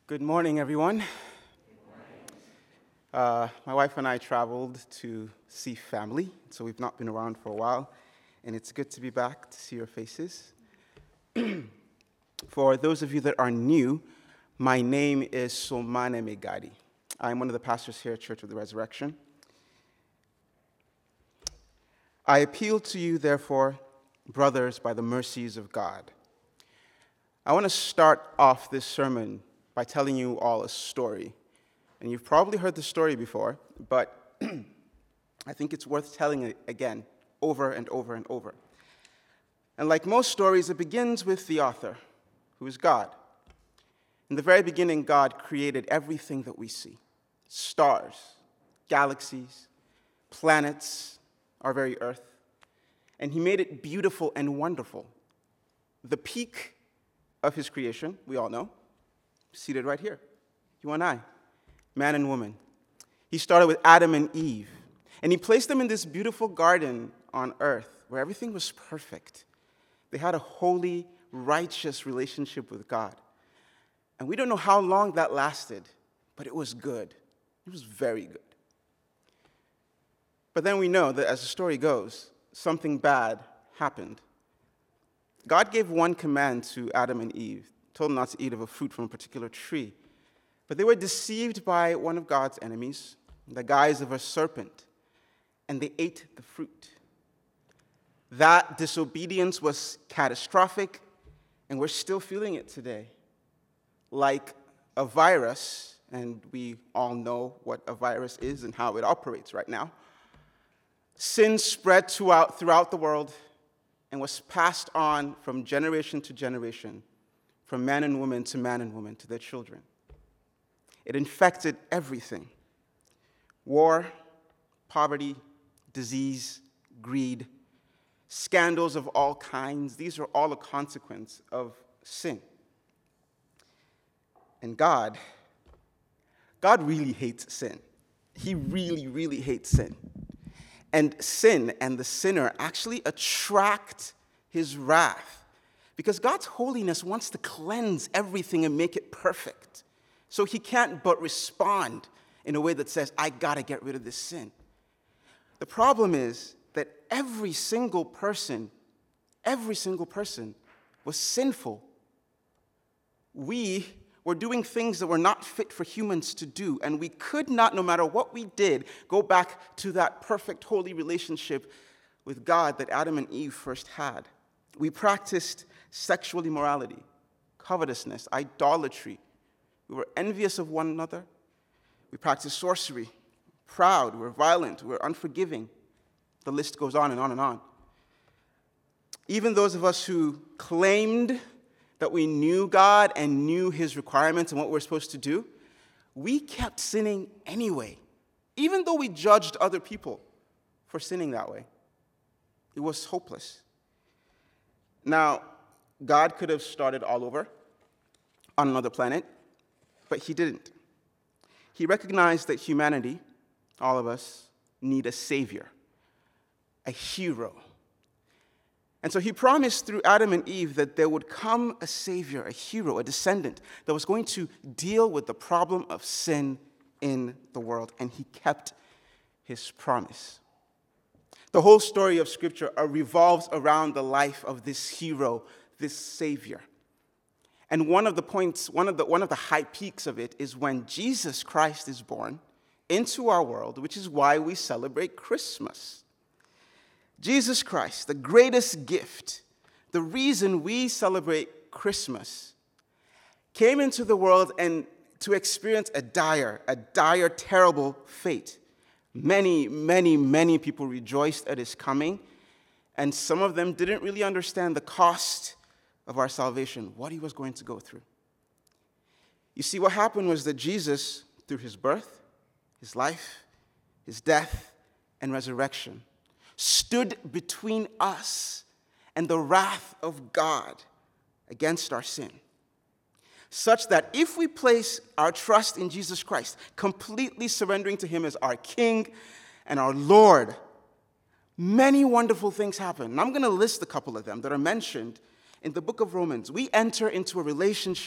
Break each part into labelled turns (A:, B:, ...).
A: Good morning, everyone. My wife and I traveled to see family, so we've not been around for a while, and it's good to be back to see your faces. For those of you that are new, my name is Somane Megadi. I'm one of the pastors here at Church of the Resurrection. I appeal to you, therefore, brothers, by the mercies of God. I want to start off this sermon by telling you all a story. And you've probably heard the story before, but I think it's worth telling it again, over and over and over. And like most stories, it begins with the author, who is God. In the very beginning, God created everything that we see: stars, galaxies, planets, our very earth. And he made it beautiful and wonderful. The peak of his creation, we all know, seated right here, you and I, man and woman. He started with Adam and Eve, and he placed them in this beautiful garden on earth where everything was perfect. They had a holy, righteous relationship with God. And we don't know how long that lasted, but it was good. It was very good. But then we know that as the story goes, something bad happened. God gave one command to Adam and Eve, told them not to eat of a fruit from a particular tree. But they were deceived by one of God's enemies, in the guise of a serpent, and they ate the fruit. That disobedience was catastrophic, and we're still feeling it today. Like a virus, and we all know what a virus is and how it operates right now. Sin spread throughout the world and was passed on from generation to generation, from man and woman to their children. It infected everything: war, poverty, disease, greed, scandals of all kinds. These are all a consequence of sin. And God really hates sin. He really, really hates sin. And sin and the sinner actually attract his wrath, because God's holiness wants to cleanse everything and make it perfect. So he can't but respond in a way that says, I gotta get rid of this sin. The problem is that every single person was sinful. We were doing things that were not fit for humans to do, and we could not, no matter what we did, go back to that perfect, holy relationship with God that Adam and Eve first had. We practiced sexual immorality, covetousness, idolatry. We were envious of one another. We practiced sorcery, proud, we were violent, we were unforgiving. The list goes on and on and on. Even those of us who claimed that we knew God and knew his requirements and what we're supposed to do, we kept sinning anyway, even though we judged other people for sinning that way. It was hopeless. Now, God could have started all over on another planet, but he didn't. He recognized that humanity, all of us, need a savior, a hero. And so he promised through Adam and Eve that there would come a savior, a hero, a descendant that was going to deal with the problem of sin in the world. And he kept his promise. The whole story of Scripture revolves around the life of this hero, this savior. And one of the high peaks of it is when Jesus Christ is born into our world, which is why we celebrate Christmas. Jesus Christ, the greatest gift, the reason we celebrate Christmas, came into the world and to experience a dire, terrible fate. Many, many, many people rejoiced at his coming, and some of them didn't really understand the cost of our salvation, what he was going to go through. You see, what happened was that Jesus, through his birth, his life, his death, and resurrection, stood between us and the wrath of God against our sin, such that if we place our trust in Jesus Christ, completely surrendering to him as our King and our Lord, many wonderful things happen. And I'm going to list a couple of them that are mentioned in the book of Romans. We enter into a relationship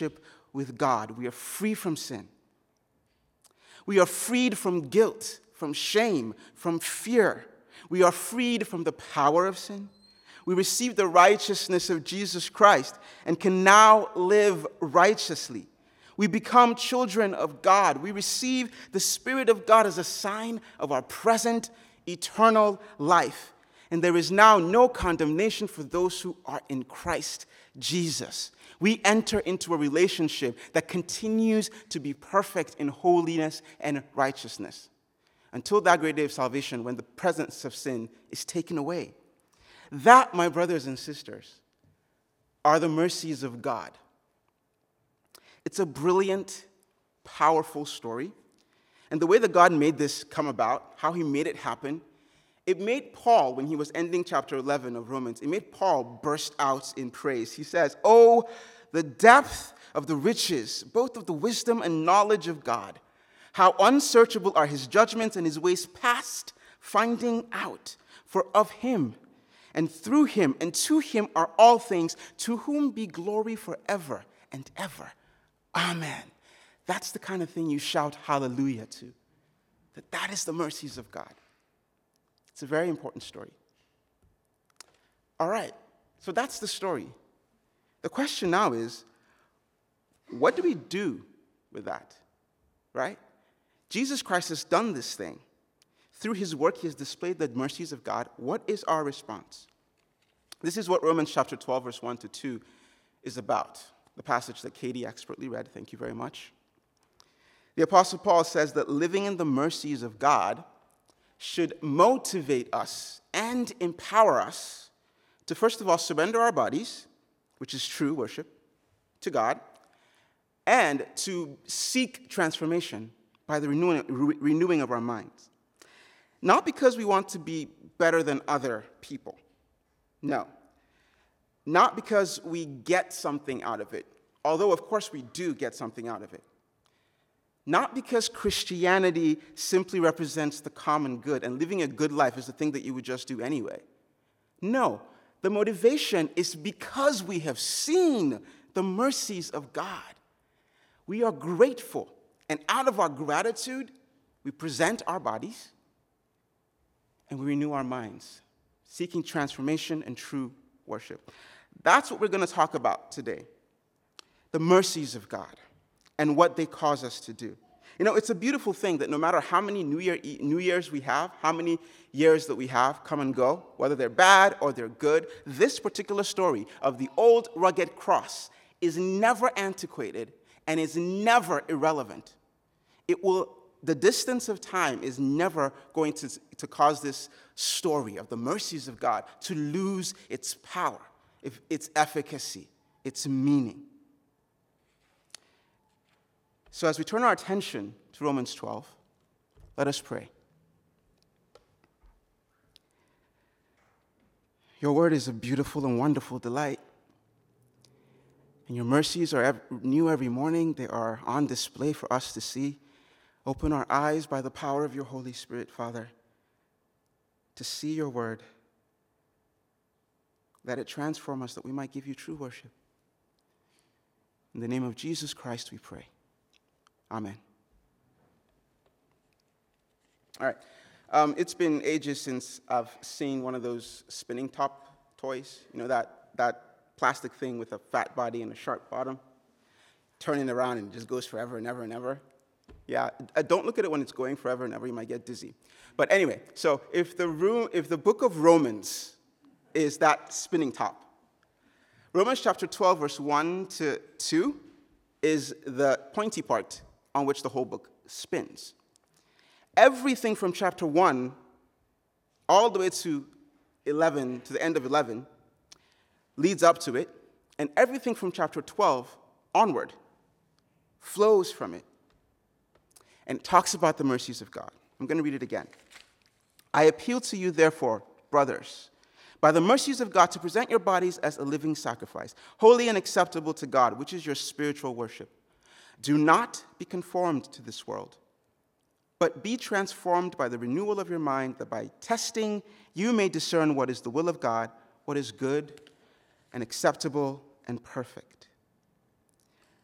A: with God. We are free from sin. We are freed from guilt, from shame, from fear. We are freed from the power of sin. We receive the righteousness of Jesus Christ and can now live righteously. We become children of God. We receive the Spirit of God as a sign of our present eternal life. And there is now no condemnation for those who are in Christ Jesus. We enter into a relationship that continues to be perfect in holiness and righteousness until that great day of salvation when the presence of sin is taken away. That, my brothers and sisters, are the mercies of God. It's a brilliant, powerful story. And the way that God made this come about, how he made it happen, it made Paul, when he was ending chapter 11 of Romans, it made Paul burst out in praise. He says, "Oh, the depth of the riches, both of the wisdom and knowledge of God. How unsearchable are his judgments and his ways past finding out. For of him and through him and to him are all things, to whom be glory forever and ever. Amen." That's the kind of thing you shout hallelujah to. That is the mercies of God. It's a very important story. All right, so that's the story. The question now is, what do we do with that, right? Jesus Christ has done this thing. Through his work, he has displayed the mercies of God. What is our response? This is what Romans chapter 12, verse 1 to 2 is about. The passage that Katie expertly read. Thank you very much. The Apostle Paul says that living in the mercies of God should motivate us and empower us to, first of all, surrender our bodies, which is true worship, to God, and to seek transformation by the renewing of our minds. Not because we want to be better than other people. No. Not because we get something out of it, although of course we do get something out of it. Not because Christianity simply represents the common good and living a good life is the thing that you would just do anyway. No, the motivation is because we have seen the mercies of God. We are grateful, and out of our gratitude, we present our bodies and we renew our minds, seeking transformation and true worship. That's what we're going to talk about today. The mercies of God and what they cause us to do. You know, it's a beautiful thing that no matter how many New Years we have, how many years that we have come and go, whether they're bad or they're good, this particular story of the old rugged cross is never antiquated and is never irrelevant. The distance of time is never going to cause this story of the mercies of God to lose its power, its efficacy, its meaning. So as we turn our attention to Romans 12, let us pray. Your word is a beautiful and wonderful delight. And your mercies are new every morning. They are on display for us to see. Open our eyes by the power of your Holy Spirit, Father, to see your word. Let it transform us that we might give you true worship. In the name of Jesus Christ we pray. Amen. All right. It's been ages since I've seen one of those spinning top toys. You know, that plastic thing with a fat body and a sharp bottom. Turning around and it just goes forever and ever and ever. Yeah, don't look at it when it's going forever and ever. You might get dizzy. But anyway, so if the book of Romans is that spinning top, Romans chapter 12, verse 1 to 2 is the pointy part on which the whole book spins. Everything from chapter 1 all the way to 11, to the end of 11, leads up to it, and everything from chapter 12 onward flows from it and talks about the mercies of God. I'm going to read it again. I appeal to you, therefore, brothers, by the mercies of God, to present your bodies as a living sacrifice, holy and acceptable to God, which is your spiritual worship. Do not be conformed to this world, but be transformed by the renewal of your mind, that by testing you may discern what is the will of God, what is good and acceptable and perfect.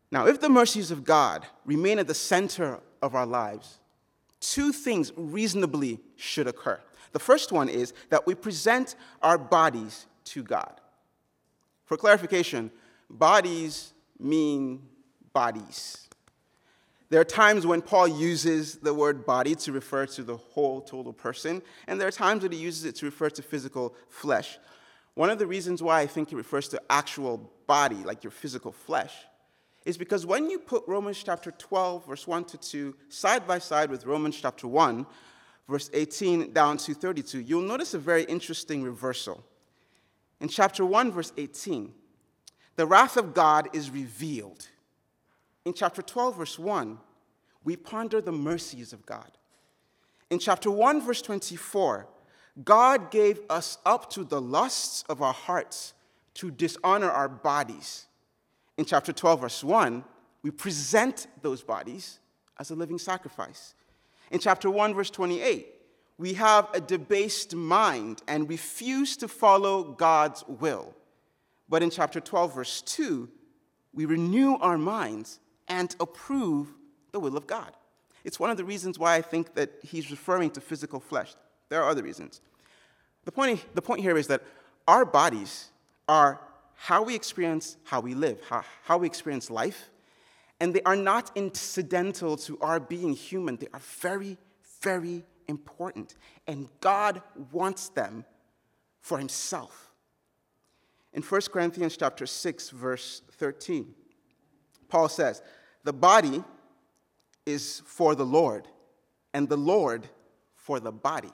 A: Now, if the mercies of God remain at the center of our lives, two things reasonably should occur. The first one is that we present our bodies to God. For clarification, bodies mean bodies. There are times when Paul uses the word body to refer to the whole total person, and there are times when he uses it to refer to physical flesh. One of the reasons why I think he refers to actual body, like your physical flesh, is because when you put Romans chapter 12, verse 1 to 2, side by side with Romans chapter 1, verse 18 down to 32, you'll notice a very interesting reversal. In chapter 1, verse 18, the wrath of God is revealed. In chapter 12, verse 1, we ponder the mercies of God. In chapter 1, verse 24, God gave us up to the lusts of our hearts to dishonor our bodies. In chapter 12, verse 1, we present those bodies as a living sacrifice. In chapter 1, verse 28, we have a debased mind and refuse to follow God's will. But in chapter 12, verse 2, we renew our minds and approve the will of God. It's one of the reasons why I think that he's referring to physical flesh. There are other reasons. The point here is that our bodies are how we experience how we live, how we experience life, and they are not incidental to our being human. They are very, very important, and God wants them for himself. In 1 Corinthians chapter 6, verse 13, Paul says, "The body is for the Lord, and the Lord for the body."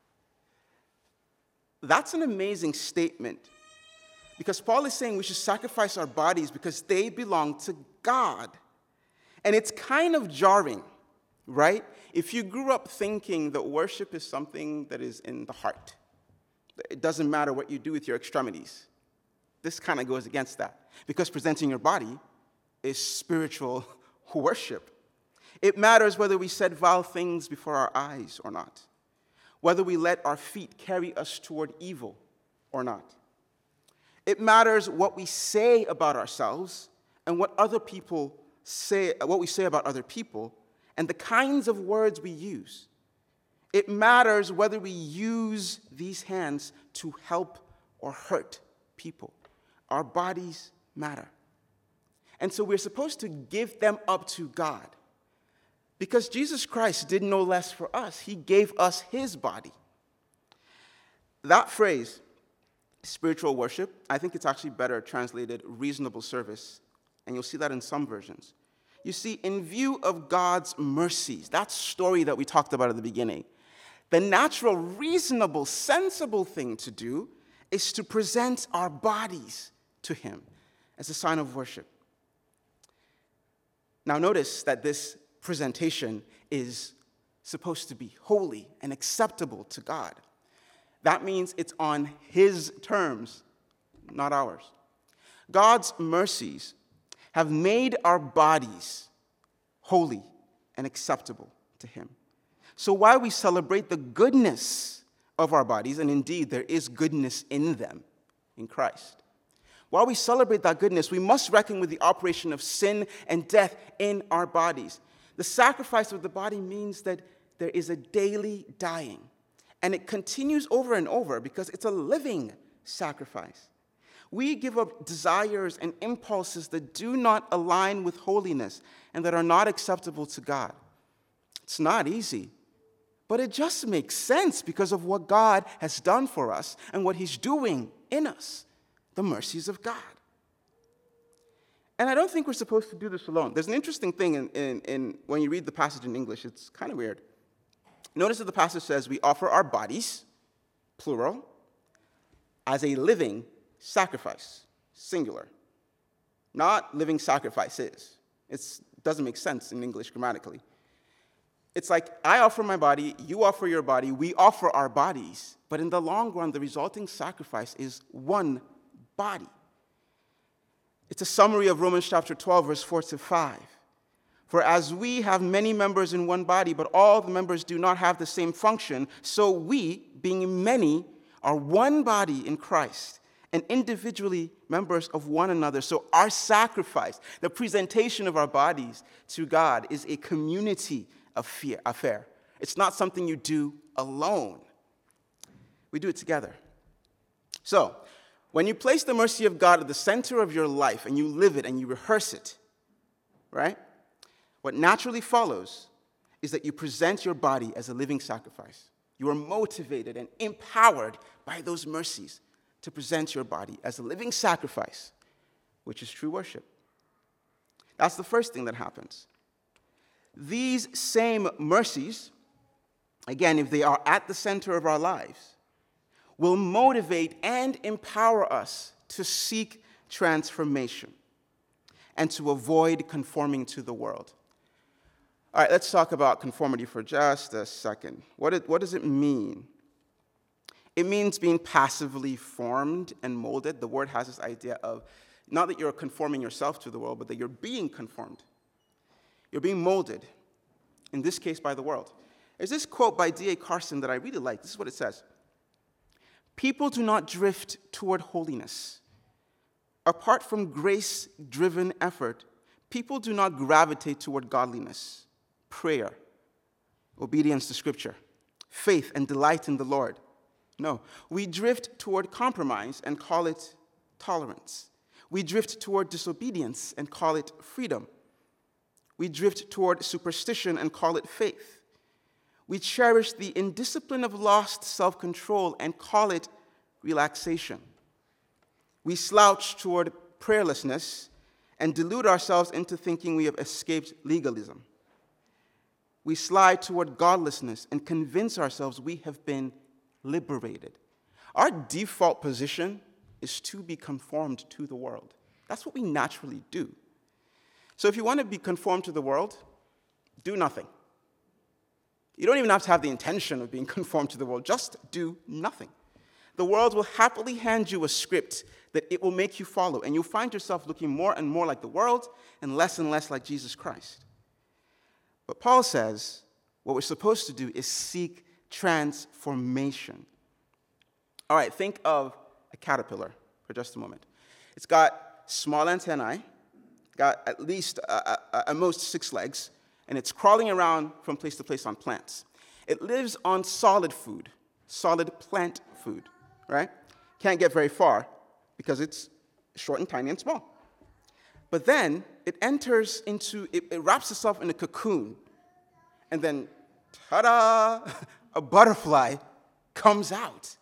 A: That's an amazing statement, because Paul is saying we should sacrifice our bodies because they belong to God. And it's kind of jarring, right? If you grew up thinking that worship is something that is in the heart, it doesn't matter what you do with your extremities. This kind of goes against that, because presenting your body is spiritual worship. It matters whether we said vile things before our eyes or not, whether we let our feet carry us toward evil or not. It matters what we say about ourselves and what we say about other people, and the kinds of words we use. It matters whether we use these hands to help or hurt people. Our bodies matter. And so we're supposed to give them up to God, because Jesus Christ did no less for us. He gave us his body. That phrase, spiritual worship, I think it's actually better translated reasonable service, and you'll see that in some versions. You see, in view of God's mercies, that story that we talked about at the beginning, the natural, reasonable, sensible thing to do is to present our bodies to him as a sign of worship. Now notice that this presentation is supposed to be holy and acceptable to God. That means it's on his terms, not ours. God's mercies have made our bodies holy and acceptable to him. So while we celebrate the goodness of our bodies, and indeed there is goodness in them in Christ, while we celebrate that goodness, we must reckon with the operation of sin and death in our bodies. The sacrifice of the body means that there is a daily dying, and it continues over and over because it's a living sacrifice. We give up desires and impulses that do not align with holiness and that are not acceptable to God. It's not easy, but it just makes sense because of what God has done for us and what he's doing in us, the mercies of God. And I don't think we're supposed to do this alone. There's an interesting thing in when you read the passage in English. It's kind of weird. Notice that the passage says we offer our bodies, plural, as a living sacrifice, singular. Not living sacrifices. It doesn't make sense in English grammatically. It's like I offer my body, you offer your body, we offer our bodies, but in the long run, the resulting sacrifice is one body. It's a summary of Romans chapter 12, verse 4 to 5. For as we have many members in one body, but all the members do not have the same function, so we, being many, are one body in Christ, and individually members of one another. So our sacrifice, the presentation of our bodies to God, is a community affair. It's not something you do alone. We do it together. So, when you place the mercy of God at the center of your life and you live it and you rehearse it, right? What naturally follows is that you present your body as a living sacrifice. You are motivated and empowered by those mercies to present your body as a living sacrifice, which is true worship. That's the first thing that happens. These same mercies, again, if they are at the center of our lives, will motivate and empower us to seek transformation and to avoid conforming to the world. All right, let's talk about conformity for just a second. What does it mean? It means being passively formed and molded. The word has this idea of not that you're conforming yourself to the world, but that you're being conformed. You're being molded, in this case by the world. There's this quote by D.A. Carson that I really like. This is what it says. People do not drift toward holiness. Apart from grace-driven effort, people do not gravitate toward godliness, prayer, obedience to Scripture, faith, and delight in the Lord. No, we drift toward compromise and call it tolerance. We drift toward disobedience and call it freedom. We drift toward superstition and call it faith. We cherish the indiscipline of lost self-control and call it relaxation. We slouch toward prayerlessness and delude ourselves into thinking we have escaped legalism. We slide toward godlessness and convince ourselves we have been liberated. Our default position is to be conformed to the world. That's what we naturally do. So if you want to be conformed to the world, do nothing. You don't even have to have the intention of being conformed to the world. Just do nothing. The world will happily hand you a script that it will make you follow, and you'll find yourself looking more and more like the world and less like Jesus Christ. But Paul says what we're supposed to do is seek transformation. All right, think of a caterpillar for just a moment. It's got small antennae, got at least at most 6 legs, and it's crawling around from place to place on plants. It lives on solid food, solid plant food, right? Can't get very far because it's short and tiny and small. But then it wraps itself in a cocoon, and then, ta-da, a butterfly comes out.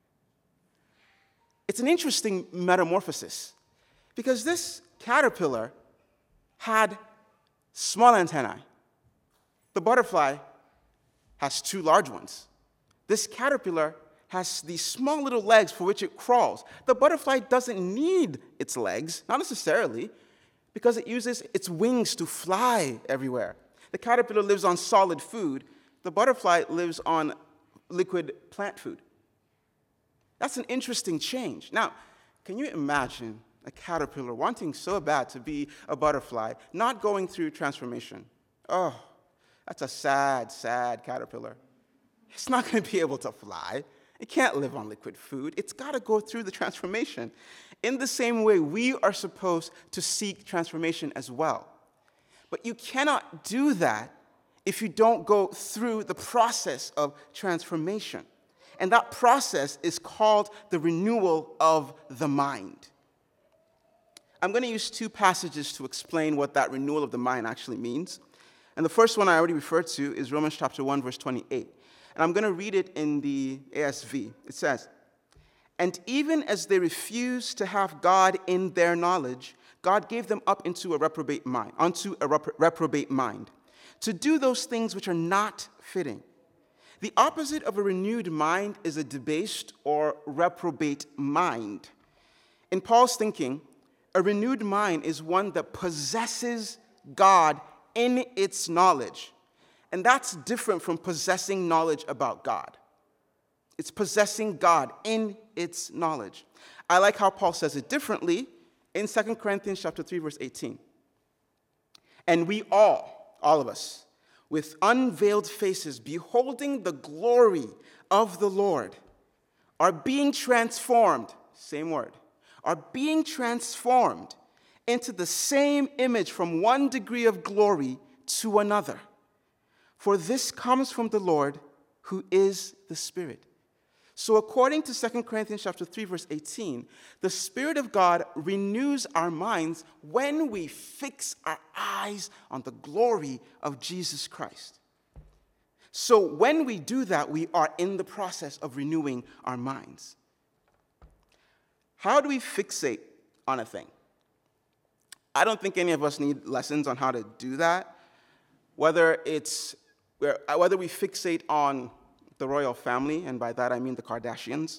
A: It's an interesting metamorphosis because this caterpillar had small antennae. The butterfly has 2 large ones. This caterpillar has these small little legs for which it crawls. The butterfly doesn't need its legs, not necessarily, because it uses its wings to fly everywhere. The caterpillar lives on solid food. The butterfly lives on liquid plant food. That's an interesting change. Now, can you imagine a caterpillar wanting so bad to be a butterfly, not going through transformation? Oh, that's a sad, sad caterpillar. It's not going to be able to fly. It can't live on liquid food. It's got to go through the transformation. In the same way, we are supposed to seek transformation as well. But you cannot do that if you don't go through the process of transformation. And that process is called the renewal of the mind. I'm going to use 2 passages to explain what that renewal of the mind actually means. And the first one I already referred to is Romans chapter 1, verse 28. And I'm going to read it in the ASV. It says, "And even as they refused to have God in their knowledge, God gave them up unto a reprobate mind, to do those things which are not fitting." The opposite of a renewed mind is a debased or reprobate mind. In Paul's thinking, a renewed mind is one that possesses God in its knowledge. And that's different from possessing knowledge about God. It's possessing God in its knowledge. I like how Paul says it differently in 2 Corinthians chapter 3, verse 18. "And we all of us, with unveiled faces, beholding the glory of the Lord, are being transformed," same word, are being transformed into the same image from one degree of glory to another. For this comes from the Lord, who is the Spirit. So according to 2 Corinthians chapter 3, verse 18, the Spirit of God renews our minds when we fix our eyes on the glory of Jesus Christ. So when we do that, we are in the process of renewing our minds. How do we fixate on a thing? I don't think any of us need lessons on how to do that. Whether we fixate on the royal family, and by that I mean the Kardashians,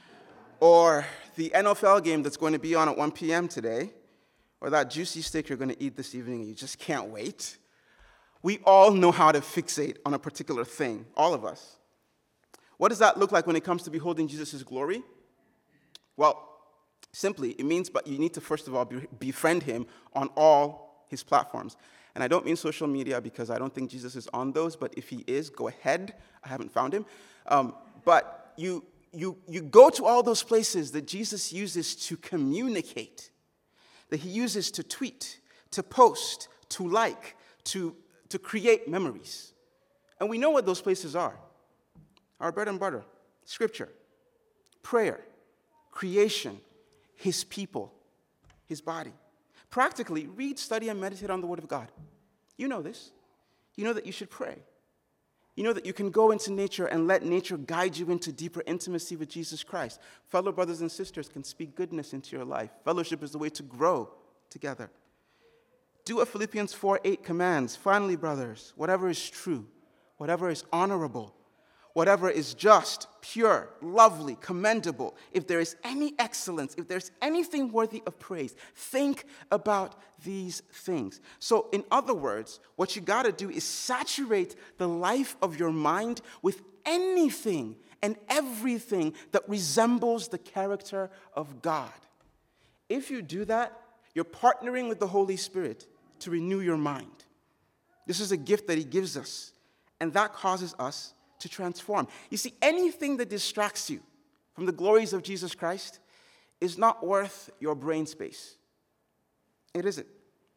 A: or the NFL game that's going to be on at 1 p.m. today, or that juicy steak you're going to eat this evening and you just can't wait. We all know how to fixate on a particular thing, all of us. What does that look like when it comes to beholding Jesus' glory? Well, simply, it means but you need to first of all befriend him on all his platforms. And I don't mean social media because I don't think Jesus is on those, but if he is, go ahead. I haven't found him. But you go to all those places that Jesus uses to communicate, that he uses to tweet, to post, to like, to create memories. And we know what those places are. Our bread and butter, Scripture, prayer, creation, his people, his body. Practically, read, study, and meditate on the Word of God. You know this. You know that you should pray. You know that you can go into nature and let nature guide you into deeper intimacy with Jesus Christ. Fellow brothers and sisters can speak goodness into your life. Fellowship is the way to grow together. Do what Philippians 4:8 commands. Finally, brothers, whatever is true, whatever is honorable, whatever is just, pure, lovely, commendable, if there is any excellence, if there's anything worthy of praise, think about these things. So, in other words, what you got to do is saturate the life of your mind with anything and everything that resembles the character of God. If you do that, you're partnering with the Holy Spirit to renew your mind. This is a gift that he gives us, and that causes us to transform. You see, anything that distracts you from the glories of Jesus Christ is not worth your brain space. It isn't.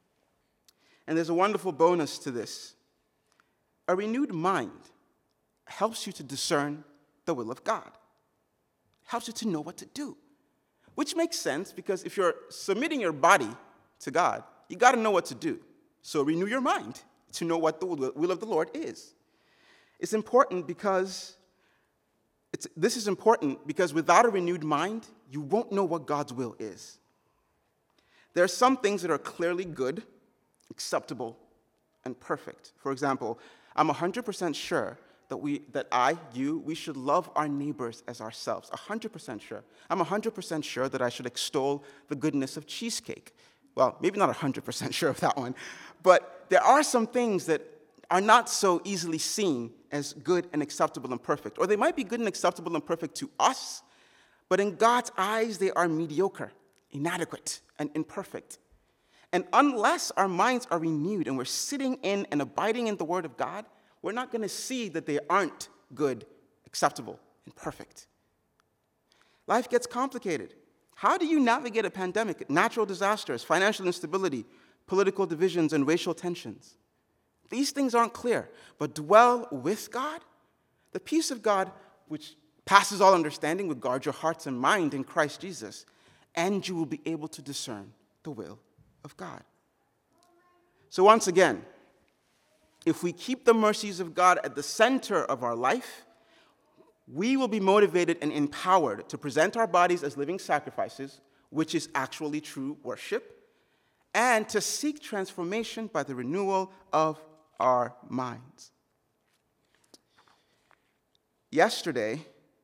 A: And there's a wonderful bonus to this. A renewed mind helps you to discern the will of God, helps you to know what to do, which makes sense because if you're submitting your body to God, you got to know what to do. So renew your mind to know what the will of the Lord is. It's important because this is important because without a renewed mind, you won't know what God's will is. There are some things that are clearly good, acceptable, and perfect. For example, I'm 100% sure that we should love our neighbors as ourselves. 100% sure. I'm 100% sure that I should extol the goodness of cheesecake. Well, maybe not 100% sure of that one, but there are some things that are not so easily seen as good and acceptable and perfect. Or they might be good and acceptable and perfect to us, but in God's eyes, they are mediocre, inadequate, and imperfect. And unless our minds are renewed and we're sitting in and abiding in the Word of God, we're not going to see that they aren't good, acceptable, and perfect. Life gets complicated. How do you navigate a pandemic, natural disasters, financial instability, political divisions, and racial tensions? These things aren't clear, but dwell with God. The peace of God, which passes all understanding, will guard your hearts and mind in Christ Jesus, and you will be able to discern the will of God. So once again, if we keep the mercies of God at the center of our life, we will be motivated and empowered to present our bodies as living sacrifices, which is actually true worship, and to seek transformation by the renewal of our minds. Yesterday,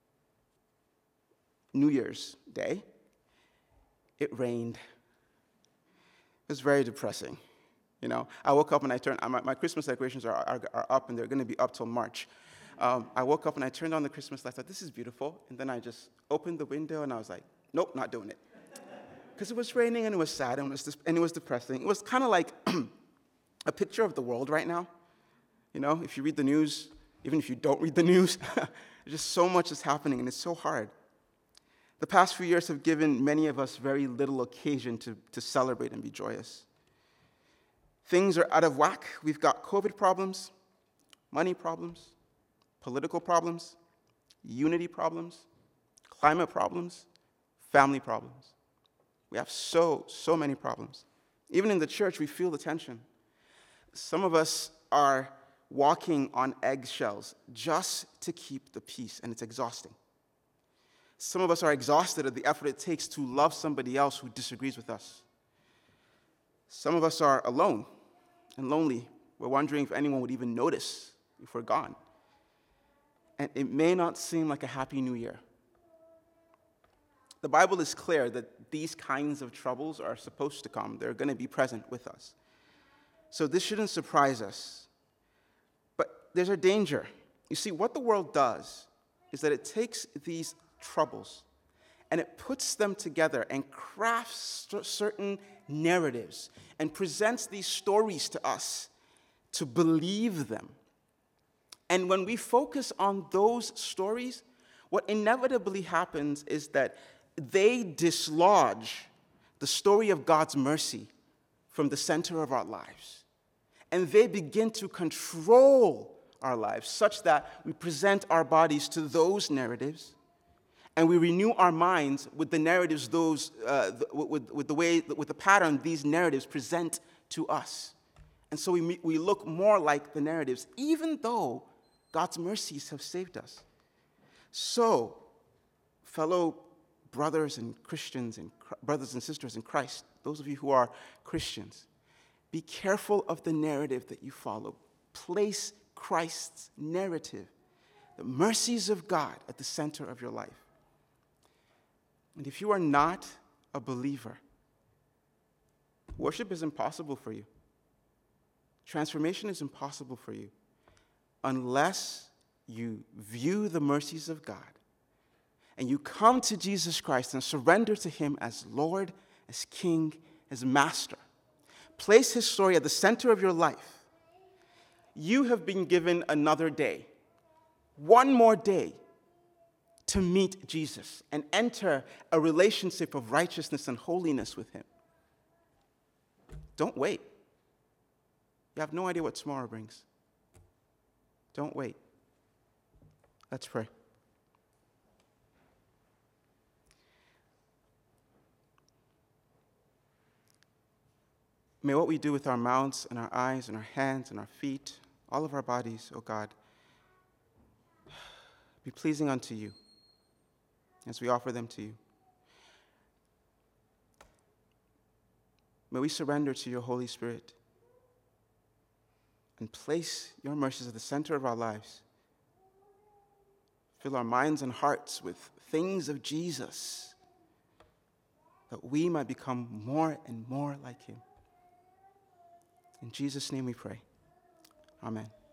A: New Year's Day, it rained. It was very depressing. You know, I woke up and I turned, my Christmas decorations are up and they're going to be up till March. I woke up and I turned on the Christmas lights. I thought, this is beautiful. And then I just opened the window and I was like, nope, not doing it. Because it was raining and it was sad and it was depressing. It was kind of like a picture of the world right now. You know, if you read the news, even if you don't read the news, there's just so much is happening and it's so hard. The past few years have given many of us very little occasion to celebrate and be joyous. Things are out of whack. We've got COVID problems, money problems, political problems, unity problems, climate problems, family problems. We have so many problems. Even in the church, we feel the tension. Some of us are walking on eggshells just to keep the peace, and it's exhausting. Some of us are exhausted at the effort it takes to love somebody else who disagrees with us. Some of us are alone and lonely. We're wondering if anyone would even notice if we're gone. And it may not seem like a happy new year. The Bible is clear that these kinds of troubles are supposed to come. They're going to be present with us. So this shouldn't surprise us. But there's a danger. You see, what the world does is that it takes these troubles and it puts them together and crafts certain narratives and presents these stories to us to believe them. And when we focus on those stories, what inevitably happens is that they dislodge the story of God's mercy from the center of our lives. And they begin to control our lives such that we present our bodies to those narratives and we renew our minds with the narratives with the pattern these narratives present to us. And so we look more like the narratives, even though God's mercies have saved us. So, fellow brothers and Christians and brothers and sisters in Christ, those of you who are Christians, be careful of the narrative that you follow. Place Christ's narrative, the mercies of God, at the center of your life. And if you are not a believer, worship is impossible for you. Transformation is impossible for you unless you view the mercies of God and you come to Jesus Christ and surrender to him as Lord, as King, as Master. Place his story at the center of your life. You have been given another day, one more day, to meet Jesus and enter a relationship of righteousness and holiness with him. Don't wait. You have no idea what tomorrow brings. Don't wait. Let's pray. May what we do with our mouths and our eyes and our hands and our feet, all of our bodies, O God, be pleasing unto you as we offer them to you. May we surrender to your Holy Spirit and place your mercies at the center of our lives. Fill our minds and hearts with things of Jesus, that we might become more and more like him. In Jesus' name we pray. Amen.